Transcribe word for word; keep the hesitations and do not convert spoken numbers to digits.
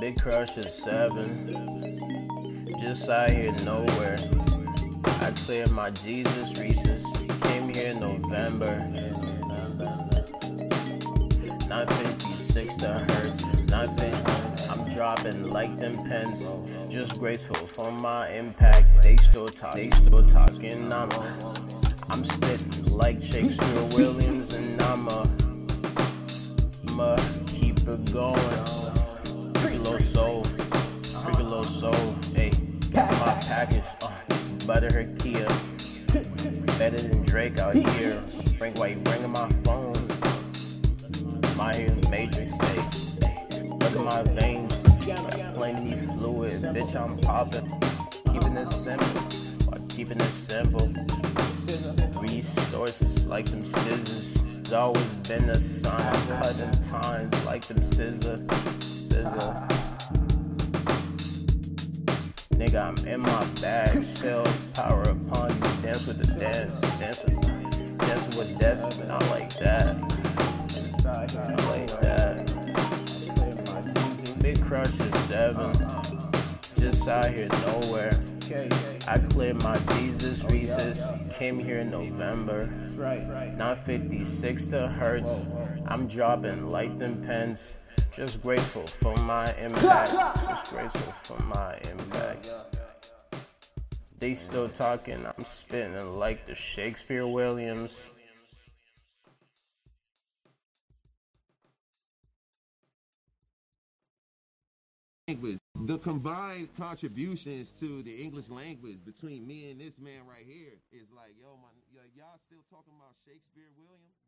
Big crush is seven. Just out here nowhere. I cleared my Jesus Reese's. Came here in November. nine fifty-six to Hertz. nine fifty. I'm dropping like them pens. Just graceful for my impact. They still talk. They still talking. I'm I'm spitting like Shakespeare Williams, and I'ma I'ma keep it going. Freaky little soul, freaky little soul. Hey, my package, uh, butter her Kia, better than Drake out here. Frank, why you ringing my phone? My hair's matrix. Hey, look at my veins, plenty fluid. Bitch, I'm popping, keeping it simple, while keeping it simple. Resources like them scissors. It's always been a sign. Cutting times like them scissors. Scissor. Nigga, I'm in my bag. Still power upon you. Dance with the dance. Dance with, dancing with death. Not like that. Not like that. Big crush is seven. Just out here nowhere. I cleared my Jesus Reese's. Came here in November. nine fifty-six to Hertz. I'm dropping like them pens. Just grateful for my impact. Just grateful for my impact. They still talking. I'm spitting like the Shakespeare Williams. Language. The combined contributions to the English language between me and this man right here is like, yo, my, y'all still talking about Shakespeare Williams?